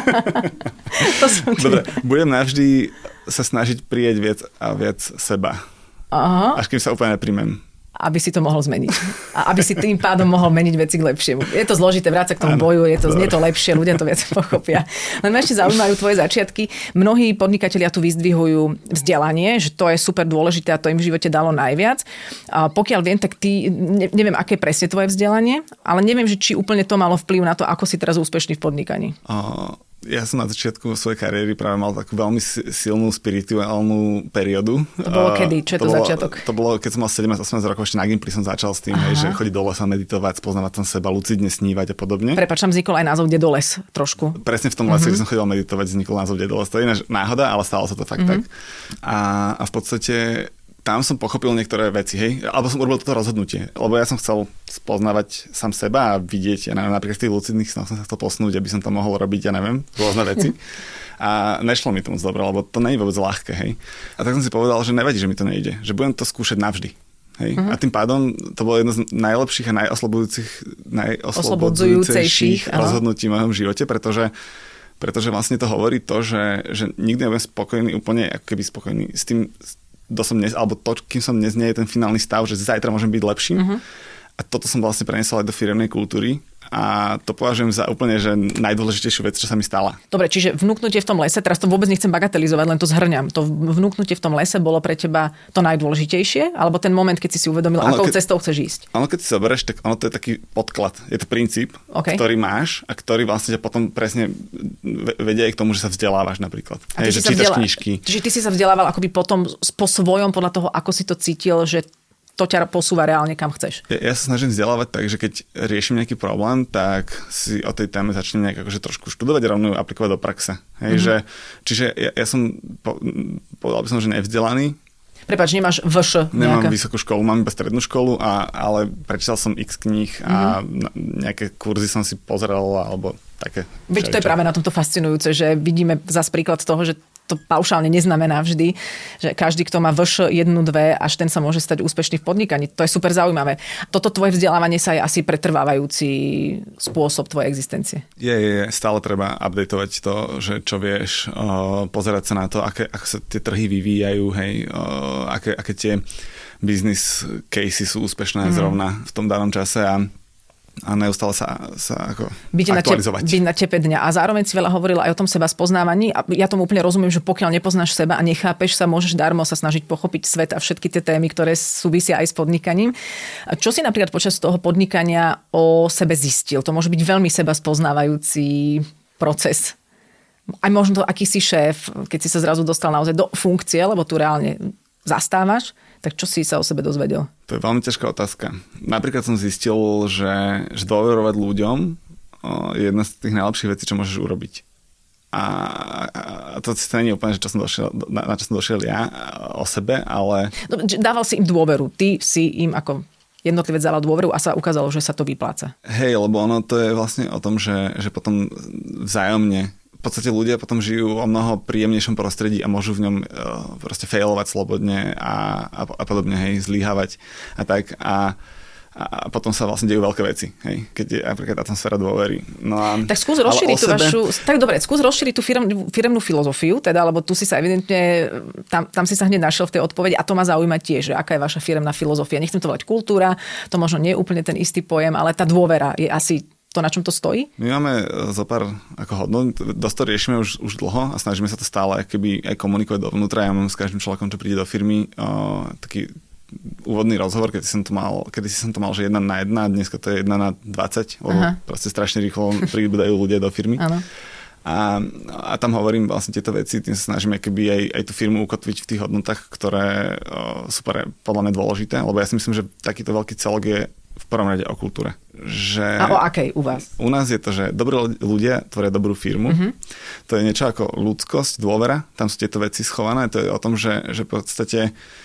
To som dobre, budem navždy sa snažiť prijať viac a viac seba. Aha. Až kým sa úplne nepríjmem. Aby si to mohol zmeniť. A aby si tým pádom mohol meniť veci k lepšiemu. Je to zložité, vráť sa k tomu ano, boju, je to, znie to lepšie, ľudia to viac pochopia. Len ma ešte zaujímajú tvoje začiatky. Mnohí podnikatelia tu vyzdvihujú vzdelanie, že to je super dôležité a to im v živote dalo najviac. A pokiaľ viem, tak ty, neviem, aké je presne tvoje vzdelanie, ale neviem, že či úplne to malo vplyv na to, ako si teraz úspešný v podnikaní. Uh... Ja som na začiatku svojej kariéry práve mal takú veľmi silnú spirituálnu periódu. To bolo kedy? Čo je to, to bolo, začiatok? To bolo, keď som mal sedemnásť osemnásť rokov, ešte na Gimply som začal s tým, hej, že chodiť do lesa, meditovať, spoznávať tam seba, lucidne snívať a podobne. Prepáč, tam vznikol aj názov Dedoles trošku. Presne v tom lese, uh-huh. keď som chodil meditovať, vznikol názov Dedoles. To je ináč náhoda, ale stalo sa to fakt uh-huh. tak. A, a v podstate tam som pochopil niektoré veci, hej, alebo som urobil toto rozhodnutie, lebo ja som chcel spoznávať sám seba a vidieť, ja neviem, napríklad v tých lucidných snoch som sa chcel posunúť, aby som to mohol robiť, ja neviem, rôzne veci. A nešlo mi to moc dobre, lebo to nie je vôbec ľahké, hej. A tak som si povedal, že nevadí, že mi to nejde, že budem to skúšať navždy. Hej. Uh-huh. A tým pádom to bolo jedno z najlepších a najoslobodzujúcejších rozhodnutí v mojom živote, pretože pretože vlastne to hovorí to, že, že nikdy nebudem spokojný, úplne ako keby spokojný s tým, kto som dnes, alebo to, kým som dnes nie je ten finálny stav, že zajtra môžem byť lepším. Uh-huh. A toto som vlastne preniesol aj do firemnej kultúry a to považujem za úplne, že najdôležitejšiu vec, čo sa mi stala. Dobre, čiže vnúknutie v tom lese, teraz to vôbec nechcem bagatelizovať, len to zhrňam. To vnúknutie v tom lese bolo pre teba to najdôležitejšie, alebo ten moment, keď si si uvedomil, ono, akou keď, cestou chceš ísť? Ono, keď si zoberieš, tak ono to je taký podklad, je to princíp, okay. ktorý máš a ktorý vlastne ťa potom presne vedie aj k tomu, že sa vzdelávaš napríklad. Hej, že čítaš vzdelá... knižky. Čiže ty si sa vzdelával akoby potom po svojom, podľa toho, ako si to cítil, že to ťa posúva reálne kam chceš. Ja, ja sa snažím vzdelávať tak, že keď riešim nejaký problém, tak si o tej téme začnem nejak akože trošku študovať a rovno aplikovať do praxe. Hej, mm-hmm. že, čiže ja, ja som, po, povedal by som, že nevzdelaný. Prepáč, nemáš vé š nejaká? Nemám vysokú školu, mám iba strednú školu, a, ale prečítal som x kníh a mm-hmm. nejaké kurzy som si pozrel, alebo také. Veď to je práve na tomto fascinujúce, že vidíme zas príklad toho, že to paušálne neznamená vždy, že každý, kto má vé š jeden, dva, až ten sa môže stať úspešný v podnikaní. To je super zaujímavé. Toto tvoje vzdelávanie sa je asi pretrvávajúci spôsob tvojej existencie. Je, je, stále treba updateovať to, že čo vieš, uh, pozerať sa na to, aké, ako sa tie trhy vyvíjajú, hej, uh, aké, aké tie business casey sú úspešné mm. zrovna v tom danom čase a a neustále sa, sa ako byť aktualizovať. Na te, byť na tepe dňa. A zároveň si veľa hovorila aj o tom seba spoznávaní. A ja tomu úplne rozumiem, že pokiaľ nepoznáš seba a nechápeš sa, môžeš darmo sa snažiť pochopiť svet a všetky tie témy, ktoré súvisia aj s podnikaním. A čo si napríklad počas toho podnikania o sebe zistil? To môže byť veľmi seba spoznávajúci proces. Aj možno to, aký si šéf, keď si sa zrazu dostal naozaj do funkcie, lebo tu reálne zastávaš, tak čo si sa o sebe dozvedel? To je veľmi ťažká otázka. Napríklad som zistil, že, že dôverovať ľuďom je jedna z tých najlepších vecí, čo môžeš urobiť. A, a to si nie je úplne, že čo som došiel, na, na čo som došiel ja o sebe, ale... No, dával si im dôveru. Ty si im ako jednotlivec dával dôveru a sa ukázalo, že sa to vypláca. Hej, lebo ono to je vlastne o tom, že, že potom vzájomne v podstate ľudia potom žijú o mnoho príjemnejšom prostredí a môžu v ňom uh, proste failovať slobodne a, a, a podobne, hej, zlyhávať a tak. A, a potom sa vlastne dejú veľké veci, hej, keď je napríklad atmosféra dôvery. No a, tak skús rozšíriť tú sebe... vašu... Tak dobre, skús rozšíriť tú firm, firemnú filozofiu, teda, lebo tu si sa evidentne... Tam, tam si sa hneď našiel v tej odpovedi a to ma zaujíma tiež, že aká je vaša firemná filozofia. Nechcem to volať kultúra, to možno nie je úplne ten istý pojem, ale tá dôvera je asi to, na čom to stojí? My máme zo pár ako hodnot, dosť to riešime už, už dlho a snažíme sa to stále keby aj komunikovať dovnútra. Ja mám s každým človekom, čo príde do firmy, o, taký úvodný rozhovor, keď som to mal, kedy si som to mal, že jedna na jedna, dneska to je jedna na dvadsať, lebo Aha. proste strašne rýchlo pribúdajú ľudia do firmy. Áno. A, a tam hovorím vlastne tieto veci, tým sa snažíme keby aj, aj tú firmu ukotviť v tých hodnotách, ktoré o, sú podľa mňa dôležité, lebo ja si myslím, že takýto veľký celok je v prvom rade o kultúre. Že a o akej u vás? U nás je to, že dobrí ľudia tvoria dobrú firmu. Uh-huh. To je niečo ako ľudskosť, dôvera. Tam sú tieto veci schované. To je o tom, že, že v podstate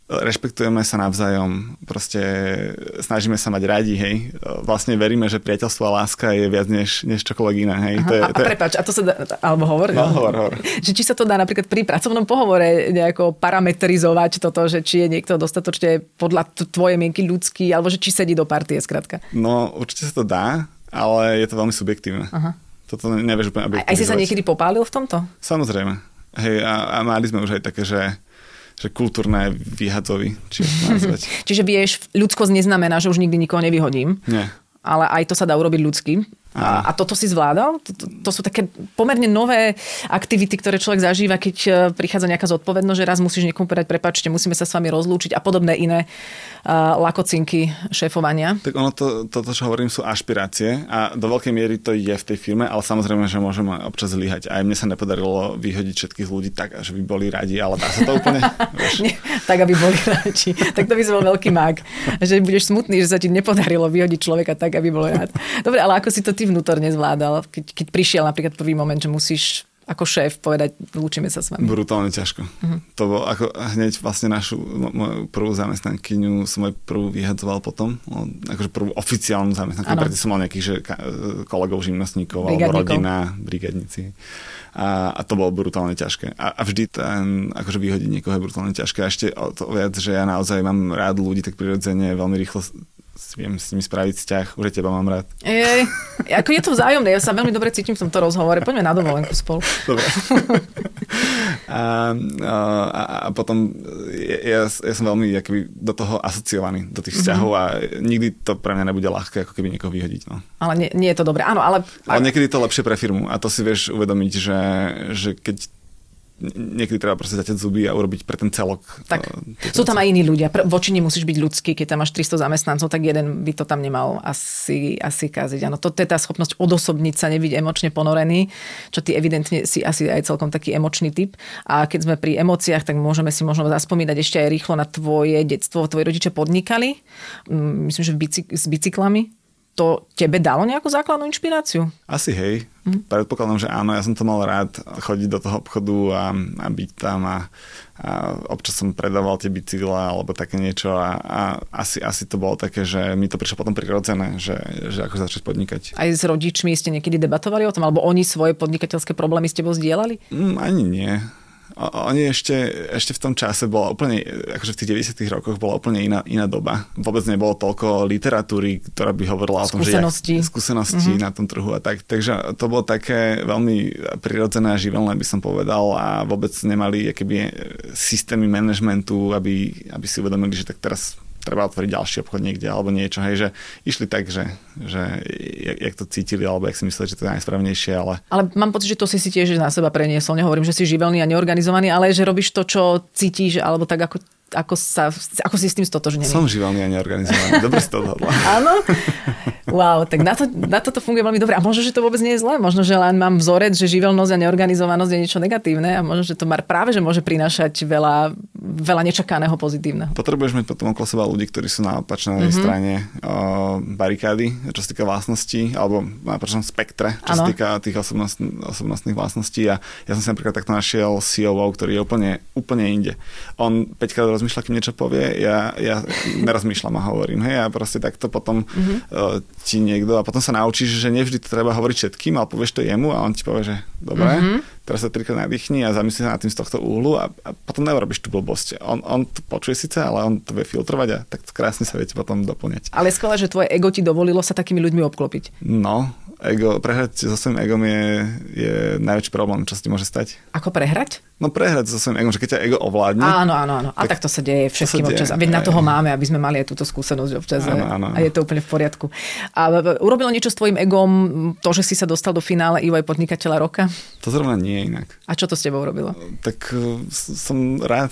rešpektujeme sa navzájom, proste snažíme sa mať radi, hej. Vlastne veríme, že priateľstvo a láska je viac než, než čokoľvek iné, hej. Aha, to je, a, to a prepáč, a to sa dá, alebo hovor? No, hovor, hovor. Že či sa to dá napríklad pri pracovnom pohovore nejako parametrizovať toto, že či je niekto dostatočne podľa tvojej mienky ľudský, alebo že či sedí do partie, skrátka. No, určite sa to dá, ale je to veľmi subjektívne. Aha. Toto nevieš úplne objektivizovať. Aj si sa niekedy popálil v tomto? Samozrejme. Hej, a, a mali sme už aj také, že že kultúrne vyhadzovy, či nazvať. Čiže vieš, ľudskosť neznamená, že už nikdy nikoho nevyhodím. Nie. Ale aj to sa dá urobiť ľudský. A, a toto si zvládal? To, to, to sú také pomerne nové aktivity, ktoré človek zažíva, keď prichádza nejaká zodpovednosť, že raz musíš niekomu povedať, prepáčte, musíme sa s vami rozlúčiť a podobné iné uh, lakocinky šéfovania. Tak ono, to, toto, čo hovorím, sú ašpirácie a do veľkej miery to je v tej firme, ale samozrejme, že môžeme občas zlyhať. Aj mne sa nepodarilo vyhodiť všetkých ľudí tak, že by boli radi, ale dá sa to úplne? Nie, tak, aby boli radi. Tak to by si bol veľký mák. Že budeš smutný, že sa ti nepodarilo vyhodiť človeka tak, aby bol rád. Dobre, ale ako si to ty vnútorne zvládal, keď, keď prišiel napríklad prvý moment, že musíš ako šéf povedať, lúčime sa s vami? Brutálne ťažko. Uh-huh. To bolo ako hneď vlastne našu moju prvú zamestnankyňu som aj prvú vyhadzoval potom. Akože prvú oficiálnu zamestnankyňu. Predtým som mal nejakých že, kolegov, živnostníkov alebo rodina, brigadníci. A, a to bolo brutálne ťažké. A, a vždy ten, akože vyhodiť niekoho je brutálne ťažké. A ešte o to viac, že ja naozaj mám rád ľudí, tak prirodzene veľmi rýchlo viem s nimi spraviť vzťah, už teba mám rád. Ej, ako je to vzájomné, ja sa veľmi dobre cítim v tomto rozhovore, poďme na dovolenku spolu. Dobre. a, a, a potom ja, ja som veľmi akoby, do toho asociovaný, do tých vzťahov mm-hmm. a nikdy to pre mňa nebude ľahké, ako keby niekoho vyhodiť. No. Ale nie, nie je to dobré, áno, ale... Ale niekedy je to lepšie pre firmu a to si vieš uvedomiť, že, že keď niekedy treba proste zaťať zuby a urobiť pre ten celok. Tak, sú tam aj iní ľudia. Voči nim musíš byť ľudský, keď tam máš tristo zamestnancov, tak jeden by to tam nemal asi, asi kaziť. Áno, to je tá schopnosť odosobniť sa, nebyť emočne ponorený, čo ty evidentne si asi aj celkom taký emočný typ. A keď sme pri emóciách, tak môžeme si možno zaspomínať ešte aj rýchlo na tvoje detstvo. Tvoji rodičia podnikali, myslím, že v bicyk- s bicyklami. To tebe dalo nejakú základnú inšpiráciu? Asi hej. Mm. Predpokladám, že áno. Ja som to mal rád chodiť do toho obchodu a, a byť tam a, a občas som predával tie bicykla alebo také niečo a, a asi, asi to bolo také, že mi to prišlo potom prirodzené, že, že ako začať podnikať. Aj s rodičmi ste niekedy debatovali o tom? Alebo oni svoje podnikateľské problémy s tebou zdieľali? Mm, ani nie. Oni ešte, ešte v tom čase bola úplne, akože v tých deväťdesiatych rokoch bola úplne iná, iná doba. Vôbec nebolo toľko literatúry, ktorá by hovorila o tom, že jak, skúsenosti mm-hmm. na tom trhu a tak. Takže to bolo také veľmi prirodzené a živelné, by som povedal, a vôbec nemali akoby systémy manažmentu, aby, aby si uvedomili, že tak teraz treba otvoriť ďalší obchod niekde alebo niečo, hej, že išli tak, že, že jak, jak to cítili alebo jak si mysleli, že to je najsprávnejšie, ale... Ale mám pocit, že to si si tiež na seba preniesol, nehovorím, že si živelný a neorganizovaný, ale že robíš to, čo cítiš, alebo tak ako Ako, sa, ako si s tým stotožnený? Som živelný a neorganizovaný. Dobre si to odhadla. Áno? Wow, tak na, to, na toto funguje veľmi dobre. A možno, že to vôbec nie je zlé. Možno, že len mám vzorec, že živelnosť a neorganizovanosť je niečo negatívne a možno, že to práve že môže prinášať veľa, veľa nečakaného pozitívneho. Potrebuješ mať potom okolo seba ľudí, ktorí sú na opačnej mm-hmm. strane o, barikády, čo sa týka vlastností, alebo na opačnom spektre, čo sa týka tých osobnost, osobnostných vlastností. A ja som si napríklad takto našiel C O O, ktorý je úplne, úplne inde. On päťkrát rozmýšľa, kým niečo povie, ja, ja nerozmýšľam a hovorím. Hej, a proste takto potom mm-hmm. uh, ti niekto, a potom sa naučíš, že nevždy to treba hovoriť všetkým, ale povieš to jemu a on ti povie, že dobre, mm-hmm. teraz sa trikrát nadýchni a zamyslí sa nad tým z tohto úhlu a, a potom neurobíš tú blbosť. On, on to počuje síce, ale on to vie filtrovať a tak krásne sa viete potom doplňať. Ale skvelé, že tvoje ego ti dovolilo sa takými ľuďmi obklopiť. No, ego, prehrať so svojím egom je, je najväčší problém, čo sa ti môže stať. Ako prehrať? No prehrať so svojím egom, že keď ťa ego ovládne. Áno, áno, áno. A tak, tak to sa deje všetkým sa občas. A veď na toho máme, aby sme mali aj túto skúsenosť občas. Áno, áno. A je to úplne v poriadku. A urobilo niečo s tvojím egom to, že si sa dostal do finále í vaj podnikateľa roka? To zrovna nie je inak. A čo to s tebou urobilo? Tak uh, som rád.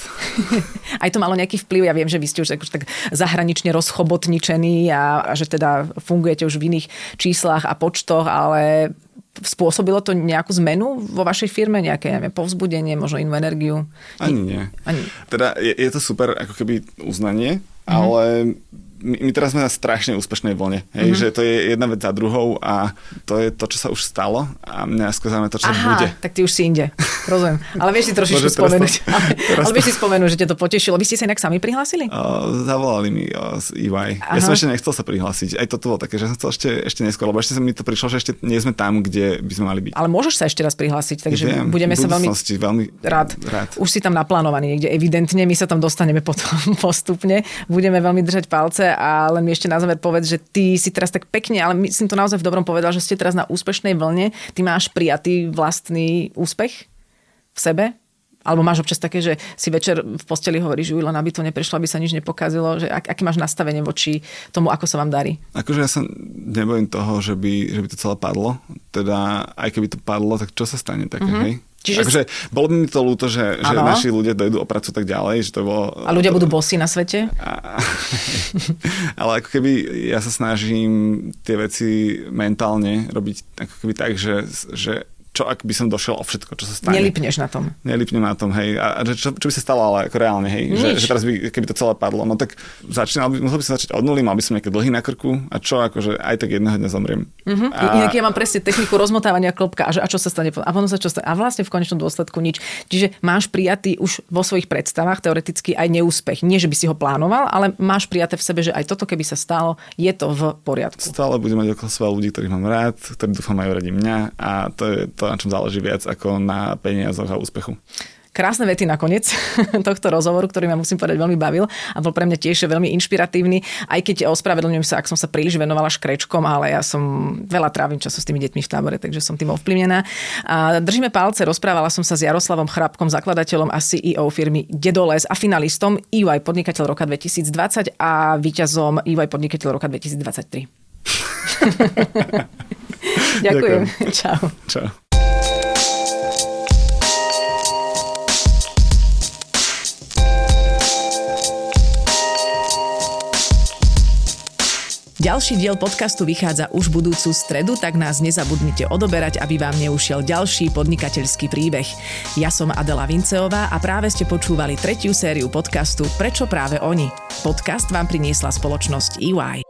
Aj to malo nejaký vplyv. Ja viem, že vy ste už tak zahranične rozchobotničení a, a že teda fungujete už v iných číslach a počtoch, ale spôsobilo to nejakú zmenu vo vašej firme? Nejaké neviem, povzbudenie, možno inú energiu? Ani nie. Ani. Teda je, je to super ako keby uznanie, mm-hmm. ale my, my teraz sme na strašne úspešnej vlne, hej, mm-hmm. že to je jedna vec za druhou a to je to, čo sa už stalo a mňa skôr zaujíma to, čo Aha, bude. Tak ty už si inde, rozumiem. Ale vieš si trošičku spomenúť. To, ale, ale vieš si spomenúť, že ťa to potešilo. Vy ste sa inak sami prihlásili? Uh, zavolali mi uh, z E Y. Aha. Ja som ešte nechcel sa prihlásiť. Aj toto bolo také, že som chcel ešte, ešte neskôr, lebo ešte sa mi to prišlo, že ešte nie sme tam, kde by sme mali byť. Ale môžeš sa ešte raz prihlásiť, takže Viem, budeme sa veľmi, veľmi rád. rád. Už si tam naplánovaný niekde, evidentne, my sa tam dostaneme potom postupne. Budeme veľmi držať palce a len mi ešte na záver povedz, že ty si teraz tak pekne, ale myslím to naozaj v dobrom povedal, že ste teraz na úspešnej vlne. Ty máš prijatý vlastný úspech v sebe? Alebo máš občas také, že si večer v posteli hovoríš, že len aby to neprešlo, aby sa nič nepokazilo, že ak, aký máš nastavenie voči tomu, ako sa vám darí? Akože ja sa nebojím toho, že by, že by to celé padlo. Teda aj keby to padlo, tak čo sa stane také, mm-hmm. hej? Čiže... Akože bolo by mi to ľúto, že, že naši ľudia dojdú o prácu tak ďalej, že to bolo... A ľudia budú bossy na svete? A... Ale ako keby ja sa snažím tie veci mentálne robiť ako keby tak, že, že čo ak by som došiel o všetko, čo sa stane. Nelipneš na tom. Nelipnem na tom, hej. A čo, čo by sa stalo, ale ako reálne, hej. Že, že teraz by, keby to celé padlo, no tak začínal by, musel by som začať od nuly, mal by som nejaké dlhy na krku a čo, akože aj tak jedného dňa zomriem. Uh-huh. A... Inak ja mám presne techniku rozmotávania klopka a, že, a čo sa stane? A potom sa čo stane? A vlastne v konečnom dôsledku nič. Čiže máš prijatý už vo svojich predstavách teoreticky aj neúspech. Nie, že by si ho plánoval, ale máš prijaté v sebe, že aj toto keby sa stalo, je to v poriadku. Stále budem mať okolo seba ľudí, ktorých mám rád, ktorí dúfam majú radi mňa a to je to, na čom záleží viac ako na peniazoch a úspechu. Krásne vety nakoniec tohto rozhovoru, ktorý ma musím povedať veľmi bavil a bol pre mňa tiež veľmi inšpiratívny, aj keď ospravedlňujem sa, ak som sa príliš venovala škrečkom, ale ja som veľa trávim času s tými deťmi v tábore, takže som tým ovplyvnená. A držíme palce, rozprávala som sa s Jaroslavom Chrapkom, zakladateľom a C E O firmy Dedoles a finalistom E Y Podnikateľ roka dvetisícdvadsať a víťazom E Y Podnikateľ roka dvetisícdvadsaťtri. Ďakujem. Ďakujem. Čau. Čau. Ďalší diel podcastu vychádza už budúcu stredu, tak nás nezabudnite odoberať, aby vám neušiel ďalší podnikateľský príbeh. Ja som Adela Vinceová a práve ste počúvali tretiu sériu podcastu Prečo práve oni? Podcast vám priniesla spoločnosť E Y.